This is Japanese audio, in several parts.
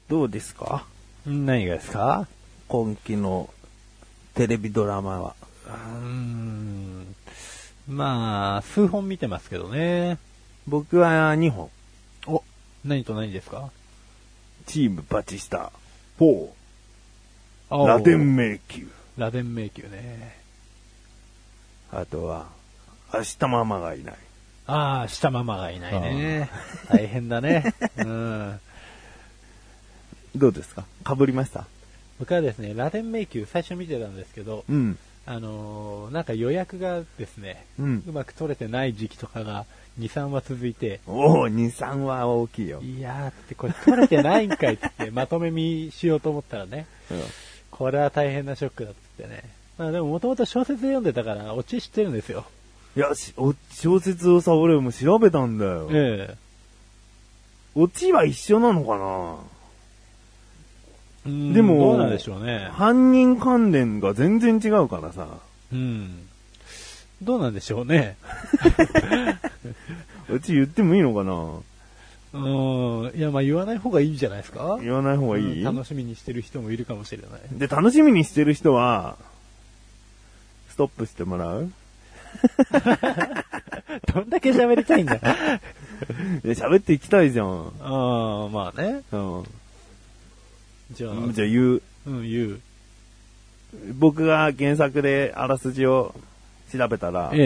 どうですか？ 何がですか？ 今期のテレビドラマは。 まあ、数本見てますけどね。 僕は2本。 お、何と何ですか？ チームバチスタ4。 あラデン迷宮。 ラデン迷宮ね。 あとは、明日ママがいない。 ああ、下ママがいないね。大変だね。うん。 どうですか？被りました？ 僕はですね、ラデン迷宮最初見てたんですけど、 うん。 なんか予約がですね、 うん。 うまく取れてない時期とかが2、3話続いて、 おー、2、3は大きいよ。 いやーってこれ取れてないんかいって言ってまとめ見しようと思ったらね、これは大変なショックだって言ってね。まあでももともと小説読んでたからオチ知ってるんですよ。 いや、小説をさ、俺も調べたんだよ。 ええ。 オチは一緒なのかな？でも、 どうなんでしょうね。 犯人関連が全然違うからさ。 うん。どうなんでしょうね。 オチ言ってもいいのかな？ いや、まあ言わない方がいいんじゃないですか？ 言わない方がいい？ 楽しみにしてる人もいるかもしれない。 で、楽しみにしてる人は、ストップしてもらう？ どんだけ喋りたいんだ。 いや、喋っていきたいじゃん。 ああ、まあね。 うん。 じゃあ言う。 言う。 僕が原作であらすじを調べたら、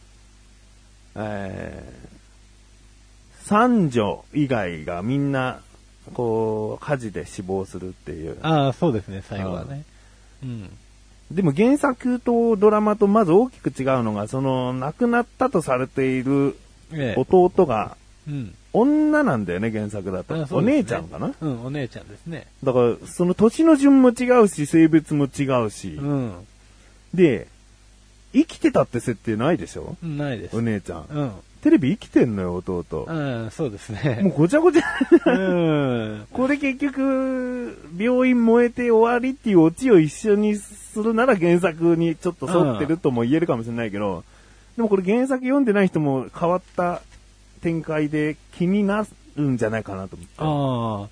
三女以外がみんな、こう、火事で死亡するっていう。 ああ、そうですね、最後はね。うん。 でも原作とドラマとまず大きく違うのが、その、亡くなったとされている弟が、女なんだよね、原作だと。お姉ちゃんかな？ うん、お姉ちゃんですね。 だから、その年の順も違うし、性別も違うし。で、生きてたって設定ないでしょ？ ないです。 お姉ちゃん。テレビ生きてんのよ、弟。 そうですね。 もうごちゃごちゃ。これ結局、病院燃えて終わりっていうオチを一緒にするなら原作にちょっと沿ってるとも言えるかもしれないけど、でもこれ原作読んでない人も変わった展開で気になるんじゃないかなと思って。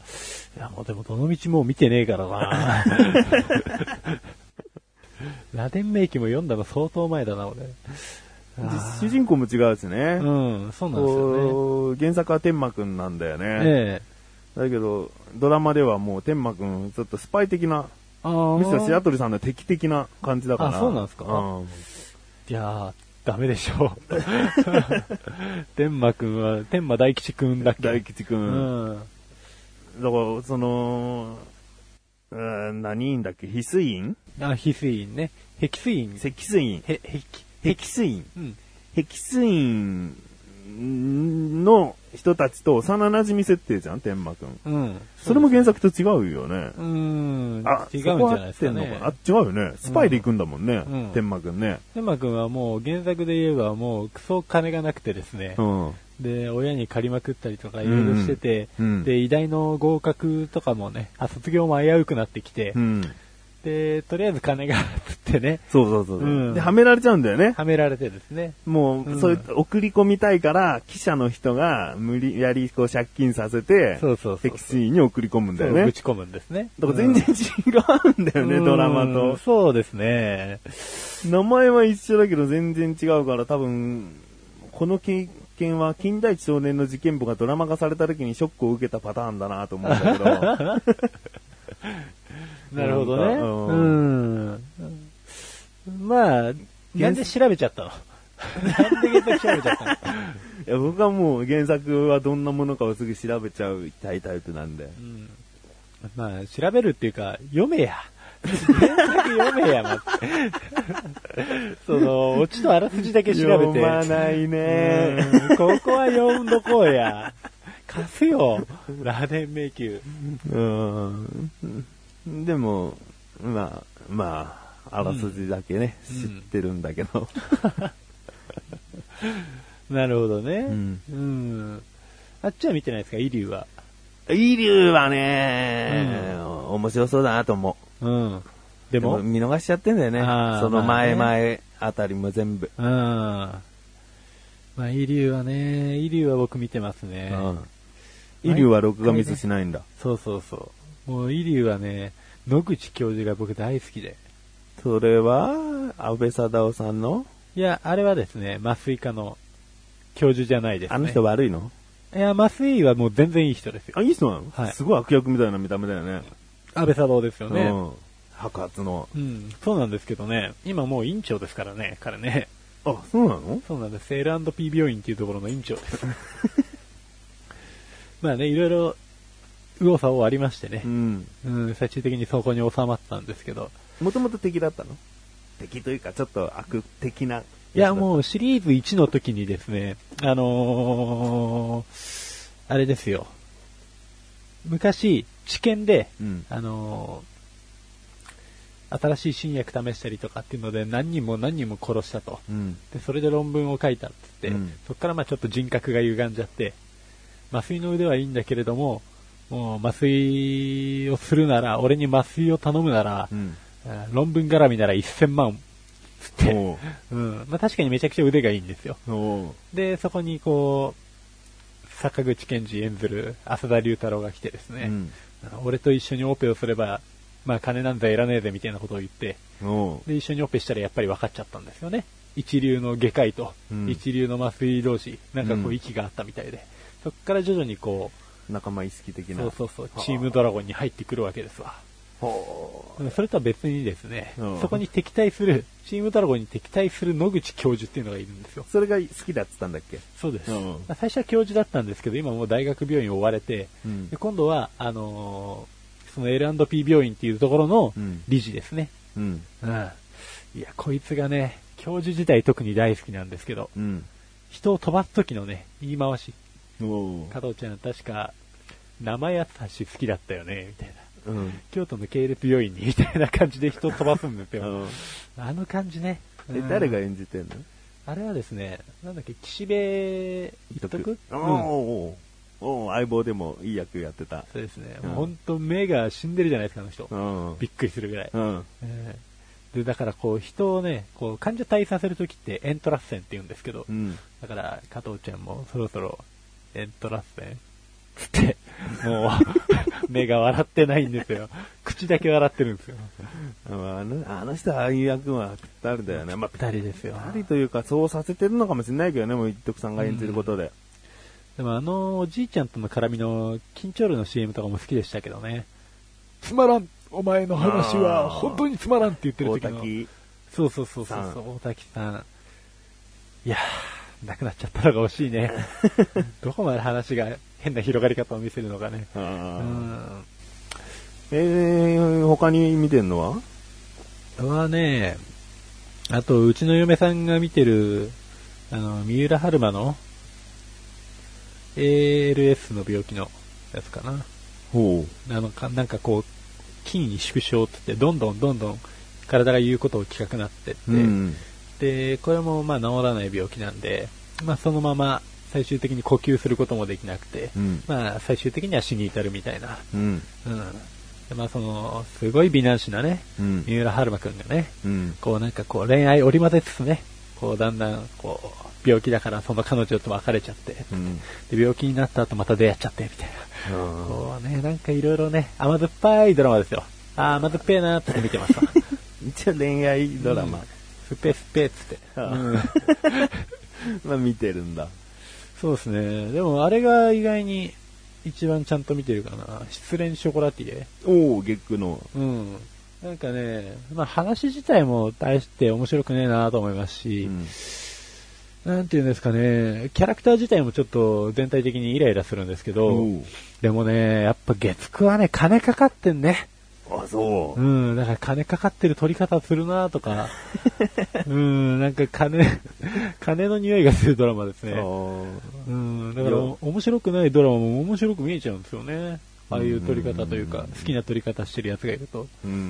いや、もうでもどの道もう見てねえからな。ラデンメイキも読んだの相当前だな、俺。 主人公も違うしね。 そうなんですよね。原作は天馬くんなんだよね。だけど、ドラマではもう天馬くん、ちょっとスパイ的な、むしろ白鳥さんの敵的な感じだから。 そうなんですか？いやー、ダメでしょう。天馬くんは、天馬大吉くんだっけ？ 大吉くん。だから、その、何だっけ？翡翠院？ 翡翠院ね。碧水院。 積水院。碧水院。碧水院の人たちと幼馴染設定じゃん、天馬くん。それも原作と違うよね。 違うんじゃないですかね。 違うよね。スパイで行くんだもんね、天馬くんね。 天馬くんはもう原作で言えばもうクソ金がなくてですね。で、親に借りまくったりとかいろいろしてて、で、医大の合格とかもね、卒業も危うくなってきて、で、とりあえず金がつってね。 そう。で、はめられちゃうんだよね。 はめられてですね。 もう、そういう、送り込みたいから、記者の人が無理やりこう借金させて、碧水に送り込むんだよね。 ぶち込むんですね。 だから全然違うんだよね、ドラマと。 そうですね。 名前は一緒だけど全然違うから多分、この経験は金田一少年の事件簿がドラマ化された時にショックを受けたパターンだなと思うんだけど。 なるほどね。まあ、なんで調べちゃったの？なんで原作調べちゃったの？ いや、僕はもう原作はどんなものかをすぐ調べちゃうタイプなんで。 まあ、調べるっていうか、読めや。原作読めや、まって。その、オチとあらすじだけ調べて。 読まないね。 ここは読んどこうや。貸すよ。ラデン迷宮。 でも、まあ、あらすじだけね、知ってるんだけど。 なるほどね。あっちは見てないですか、イリュウは。 イリュウはね、面白そうだなと思う。でも見逃しちゃってんだよね。その前あたりも全部。 まあ、イリュウはね、イリュウは僕見てますね。 イリュウは録画ミスしないんだ。 そう。 もうイリュウはね、野口教授が僕大好きで。 それは、安倍貞夫さんの？ いや、あれはですね、麻酔科の教授じゃないですね。 あの人悪いの？ いや、麻酔はもう全然いい人ですよ。 あ、いい人なの？ はい。 すごい悪役みたいな見た目だよね。 安倍貞夫ですよね。 うん。白髪の。 うん。そうなんですけどね、今もう院長ですからね、彼ね。 あ、そうなの？ そうなんです。L&P 病院っていうところの院長です。まあね、いろいろ、右往左往ありましてね。うん。最終的にそこに収まったんですけど。 もともと敵だったの？敵というか、ちょっと悪的な。 いや、もうシリーズ1の時にですね、あれですよ。昔、治験で、新しい新薬試したりとかっていうので何人も殺したと。で、それで論文を書いたって言って、そこからまあちょっと人格が歪んじゃって、麻酔の腕はいいんだけれども、もう麻酔をするなら、俺に麻酔を頼むなら、論文絡みなら1000万つって、まあ確かにめちゃくちゃ腕がいいんですよ。で、そこにこう、坂口健二演ずる浅田龍太郎が来てですね、俺と一緒にオペをすれば、まあ金なんざいらねえぜみたいなことを言って、で、一緒にオペしたらやっぱり分かっちゃったんですよね。一流の外科医と一流の麻酔同士、なんかこう息があったみたいで、そこから徐々にこう、 仲間意識的な。 そう、チームドラゴンに入ってくるわけですわ。それとは別にですね、そこに敵対する、チームドラゴンに敵対する野口教授っていうのがいるんですよ。 それが好きだって言ったんだっけ？ そうです。最初は教授だったんですけど、今もう大学病院を追われて、で今度は、その L&P 病院っていうところの理事ですね。いや、こいつがね、教授自体特に大好きなんですけど、人を飛ばす時のね、言い回し。加藤ちゃん、確か、生優し好きだったよね、みたいな。京都の系列病院に、みたいな感じで人を飛ばすんですよ。あの感じね。 誰が演じてんの？ あれはですね、なんだっけ、岸辺一徳？ 相棒でもいい役やってた。 そうですね。もう本当目が死んでるじゃないですか、あの人。びっくりするぐらい。で、だからこう人をね、こう患者退院させるときってエントラッセンって言うんですけど、だから加藤ちゃんもそろそろエントラッセンつって、もう目が笑ってないんですよ。口だけ笑ってるんですよ。 あの人はああいう役はぴったりだよね。 ぴったりですよ。 ぴったりというかそうさせてるのかもしれないけどね、もう一徳さんが演じることで。 でもおじいちゃんとの絡みの緊張ルの CM とかも好きでしたけどね。つまらん、お前の話は本当につまらんって言ってる時の。大滝。そう、大滝さん。いやー、亡くなっちゃったのが惜しいね。どこまで話が変な広がり方を見せるのかね。 他に見てんのはね、あと、うちの嫁さんが見てる、三浦春馬の ALS の病気のやつかな。なんかこう、筋萎縮症って言って、どんどん体が言うことを聞かなくなってって、で、これもまあ治らない病気なんで、まあそのまま最終的に呼吸することもできなくて、まあ最終的には死に至るみたいな。でまあその、すごい美男子なね、三浦春馬くんがね、こうなんかこう恋愛織り交ぜつつね、こうだんだんこう、病気だからその彼女と別れちゃって、で病気になった後また出会っちゃってみたいな。こうね、なんかいろいろね、甘酸っぱいドラマですよ。甘酸っぱいなーって見てました。 一応恋愛ドラマ。 すっぺーっつって。 まあ見てるんだ。 そうですね。でもあれが意外に一番ちゃんと見てるかな。失恋ショコラティエ。 月9の。 なんかね、まあ話自体も大して面白くねえなと思いますし、なんていうんですかね、キャラクター自体もちょっと全体的にイライラするんですけど、でもね、やっぱ月9はね、金かかってんね。 あ、そう。 だから金かかってる撮り方するなとか、なんか金の匂いがするドラマですね。だから面白くないドラマも面白く見えちゃうんですよね。ああいう撮り方というか、好きな撮り方してるやつがいると。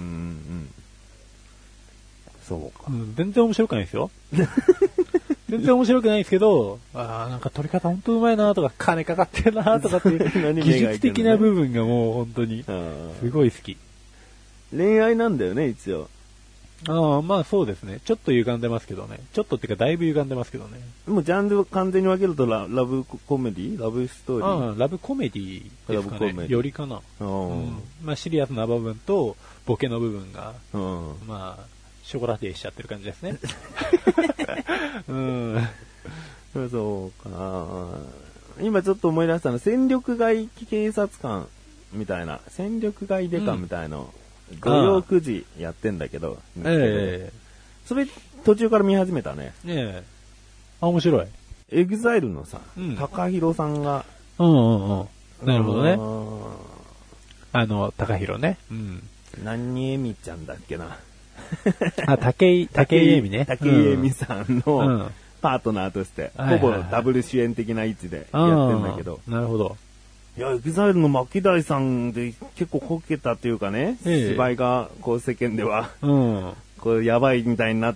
そうか。 全然面白くないですよ。全然面白くないんですけど、なんか撮り方本当うまいなとか、金かかってるなとかっていう技術的な部分がもう本当にすごい好き。 恋愛なんだよね、一応。 ああ、まあそうですね。ちょっと歪んでますけどね。ちょっとっていうかだいぶ歪んでますけどね。 もうジャンルを完全に分けるとラブコメディラブストーリー。 ああ、ラブコメディですかね。 ラブコメディよりかな。まあシリアスな部分とボケの部分が、まあ、ショコラティエしちゃってる感じですね。 そうか。今ちょっと思い出したの、戦力外警察官みたいな、戦力外デカみたいな、土曜9時やってんだけど、それ途中から見始めたね。 面白い。 エグザイルのさ、高弘さんが、 なるほどね。高弘ね。 何恵美ちゃんだっけな。 武井恵美ね。 武井恵美さんのパートナーとして、ほぼダブル主演的な位置でやってんだけど。 なるほど。 いや、エグザイルの牧大さんで結構こけたというかね、芝居がこう世間では、こうやばいみたいになって、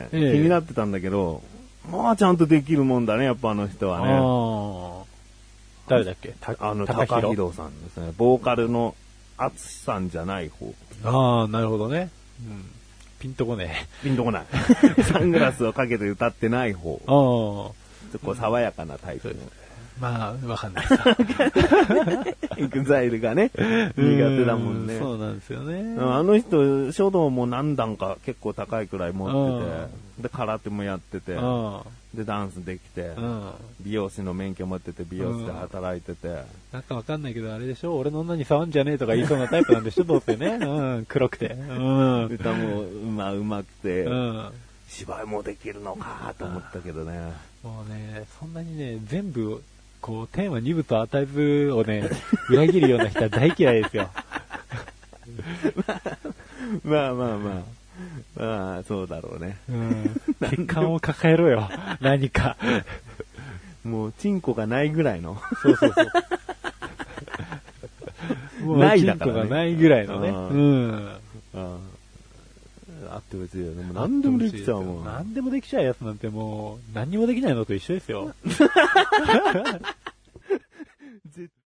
気になってたんだけど、まあちゃんとできるもんだね、やっぱあの人はね。 誰だっけ？ 高弘さんですね。ボーカルの淳さんじゃない方。 ああ、なるほどね。ピンとこねえ。ピンとこない。サングラスをかけて歌ってない方。こう爽やかなタイプの。 まあ、わかんないさ。 エグザイルがね、苦手だもんね。 そうなんですよね。 あの人、書道も何段か結構高いくらい持ってて、で、空手もやってて、で、ダンスできて、美容師の免許持ってて、美容師で働いてて。 なんかわかんないけど、あれでしょ、俺の女に触んじゃねえとか言いそうなタイプなんでしょ、どうせね。黒くて。 歌もうまくて、芝居もできるのかと思ったけどね。 もうね、そんなにね、全部、こう、天は二部と与えずをね、裏切るような人は大嫌いですよ。 まあ、そうだろうね。 血管を抱えろよ、何か。 もう、チンコがないぐらいの。 そうそうそう。もうないだからね。 チンコがないぐらいのね。 あってほしいよ。でも何でもできちゃうもん。 何でもできちゃうやつなんてもう、何にもできないのと一緒ですよ。